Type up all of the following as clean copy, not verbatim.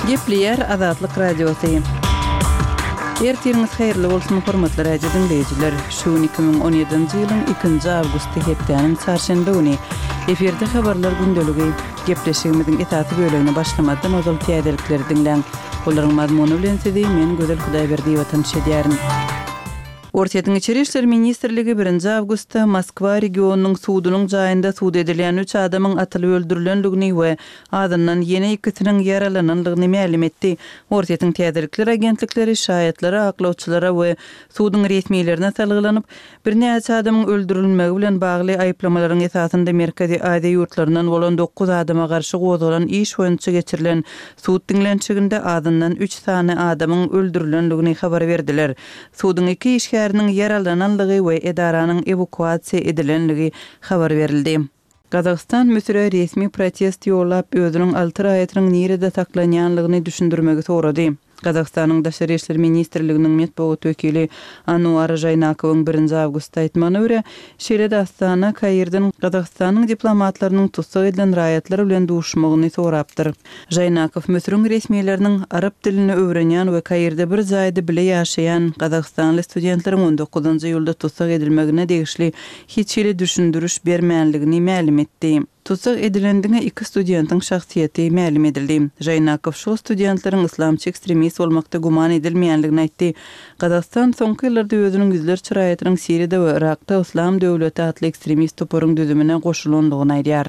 Gepleyer Azatlyk Radiosu. Ertiriniz hayırlı bolsun hormatly radio dinleyijiler. Şu 2017-nji ýylyň 2-nji awgusty hepdeniň çarşamba güni eferde habarlar gündöligi gepleşigimiziň etaty bölümine başlamadan ozal täzelikleri dinleň. Olaryň mazmuny bilen sizi men Gözel Hudaýberdi watan şedýärin. Ortaýatyň içeri işler ministrligi 1 awgustda Moskwa regionunyň suwdunyň jaýynda suwd edilen 3 adamyň atylyp öldürilenligini we adyndan ýene 2-siniň yaralananlygyny ma'lum etdi. Ortaýatyň täzelikleri agentlikleri şaýatlary, aklawçylara we suwdyň resmiýetlerine salgylanyp, bir näçe adamyň öldürilmegi bilen bagly aýplamalaryň esasynda Merkezi Aziýa ýurtlaryndan bolan 9 adama garşy gozalan iş boýunça geçirilen suwd dinlençiginde adyndan 3 sany adamyň öldürilenligini habar berdiler. Suwdyň 2 işgäriniň yaralananlygy we edaranyň evakuasiýa edilenligi habar berildi. Kazakstan müsire resmi protest ýollap özüniň 6 raýatynyň nerede saklanýanlygyny düşündirmegi sorady. Kazakstanyň Daşary işler ministrliginiň medeniýet wekili Anwar Jaynakowyň 1 awgustda aýtmagyna görä, şeýle Astana Kayrdan Kazakstanyň diplomatlarynyň tutsak edilen raýatlary bilen duşmagyny sorapdyr. Jaynakow Müsiriň resmiýetleriniň arab dilini öwrenýän we Kayrda bir jaýda bile ýaşaýan Kazakstanly studentleriň 19-njy ýylda tutsak edilmegine degişli hiç ýyly düşündürüş bermänligini ma'lum etdi. Tutsak edilendiňe 2 studentin şahsiýeti ma'lum edildi. Jaynakow şu studentleriň islamçy ekstremist bolmakda guman edilmeýänligini aýtdy. Kazakistan soňky ýyllarda özüniň ýüzler çyraýatynyň Siriýede we Irakda Islam döwleti atly ekstremist toparyň düzümine goşulandygyny aýdýar.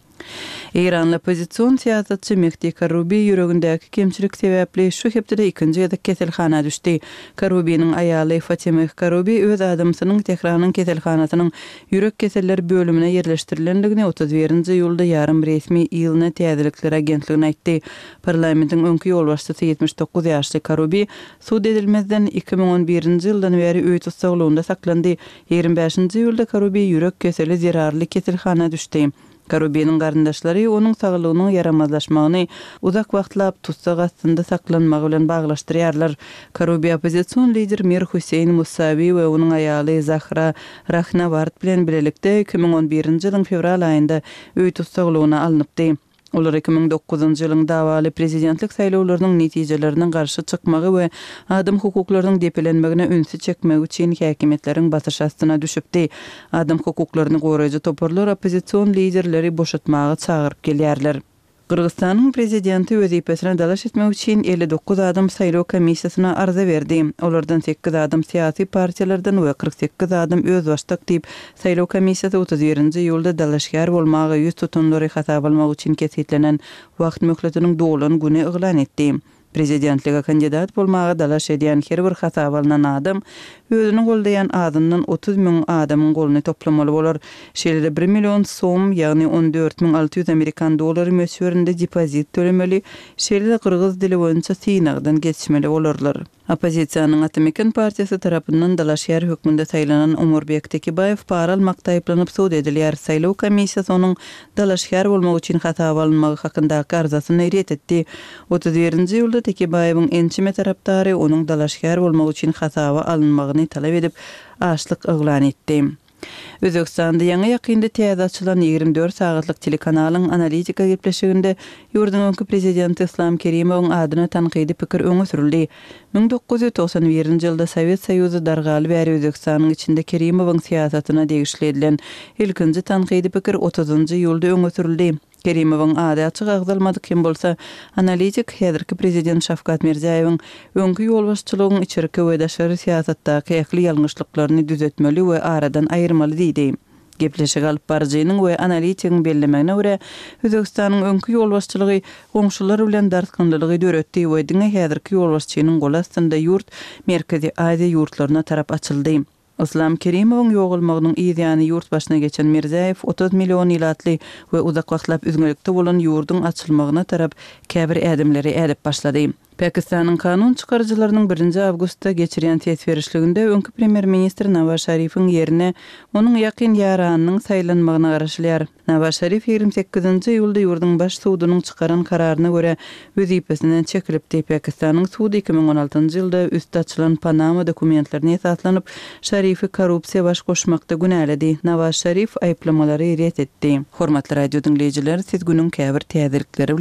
İranly pozisiýon siýasatçy Mehdi Karoubi ýüregindäki kemçilik sebäpli şu hepde 2-nji ýylda keselhana düşdi. Karoubiniň aýaly Fatima Karoubi öz adamsynyň Tehranyň keselhanasynyň ýürek keselleri bölümine ýerleşdirilendigini 31-nji ýylda ýarym resmi ýylyna täzelikleri agentligine aýtdy. Parlamentiň öňkü ýolbaşçysy 79 ýaşly Karoubi suwd edilmezden 2011-nji ýyldan beri öýt ussaglyğynda saklandy. 25-nji ýylda Karoubi ýürek keseli zerarly keselhana düşdi. Karoubiniň garyndaşlary onuň saglygynyň yaramazlaşmagyny uzak wagtlap tutsak astynda saklanmagy bilen baglaşdyrýarlar. Karoubi opozisiýon lideri Mir Hüseýn Musawi we onuň aýaly Zahra Rahnavard bilen bilelikde 2011-nji ýylyň fevral aýynda öýt ussaglygyna alınıpdy. Olar 2009-njy ýylyň dawaly prezidentlik saýlawlarynyň netijeleriniň garşy çykmagy we adam hukuklarynyň depelenmegine ünsü çekmegi üçin häkimetleriň basyş astyna düşüpdi. Adam hukuklaryny goraýjy toparlar opozisiýon liderleri boşatmagy çagyryp gelýärler. Kırgızstanyň prezidenti wezipesine dalaş etmek üçin 59 adam saýlaw komissiýasyna arza berdi. Olardan 8 adam siýasy partiýalardan we 48 adam öz başlyk diýip saýlaw komissiýasy 31-nji ýylda dalaşgar bolmagy ýüz tutumlary hasap almak üçin kesetlenen wagt möhletiniň dolan güni eglan etdi. Prezidentlige kandidat bolmagy dalaş edýän her bir hasap alynan adam özüni goldaýan adamdan 30.000 adamyň golunu toplamaly bolar. Şeýle 1 million soum, ýagny 14.600 Amerikan dolary mösýöründe depozit tölemeli, şeýle kırgız dili boýunça synagdan geçmeli bolarlar. Opozisiýanyň Atameken partiýasy tarapyndan dalaşýar hökmünde saýlanan Umurbek Tekibayew para almakda aýplanıp suwd edilýär. Saýlaw komissiýasy onuň dalaşýar bolmak üçin hasap alınmagy hakyndaky arzasyny ret etdi. 31-nji ýylda Tekibayewiň ençime tarapdary onuň dalaşýar bolmak üçin hasaba alınmagyny talap edip açlyk eglan etdi. Özbekistanda ýa-ni ýakynda täze açylan 24 sagatlyk telekanalyň analitika gepleşiginde ýurdun öňkü prezidenti Islom Kerimowyň adyna tanqidi pikir öňe sürildi. 1991-nji ýylda Sowet Soýuzy dargaly bäri Özbekistanyň içinde Kerimowyň siýasatyna degişli edilen ilkinji tanqidi pikir 30-njy ýylda öňe sürildi. Kerimowyň ady açyk agzalmady kim bolsa, analitik häzirki prezident Şavkat Mirziýewiň öňkü ýolbaşçylygyň içerki we daşary siýasatdaky ähli ýalňyşlyklaryny düzeltmeli we aradan aýyrmaly diýdi. Gepleşik alyp barjynyň we analitigiň bellemegine görä, Özbekistanyň öňkü ýolbaşçylygy goňşular bilen dartgynlygy döretdi we diňe häzirki ýolbaşçynyň gol astynda ýurt Merkezi Aziýa ýurtlaryna tarap açyldy. Islom Kerimowyň ýogulmagynyň ýygyny ýurt başyna geçen Mirziýew 30 million ýylatly we uzak wagtlap üzgünlikde bolan ýurdun açylmagyna tarap käbir ädimleri edip başlady. Pakistanyň kanun çykarjylarynyň 1 awgustda geçirýän tesberişliginde öňkü premier ministr Nawaz Şerifiň ýerine onuň ýakyn ýaranynyň saýlanmagyna garaşylýar. Nawaz Şerif 28-nji ýylda ýurdun baş suwdunyň çykaran kararyna görä wezipesinden çekilipdi. Pakistanyň suwdy 2016-njy ýylda üst açylan Panama dokumentlaryna esaslanyp Şerifi korrupsiýa baş goşmakda günäledi. Nawaz Şerif aýplamalary ret etdi. Hormatly radio dinleýijiler, siz günüň käbir täzelikleri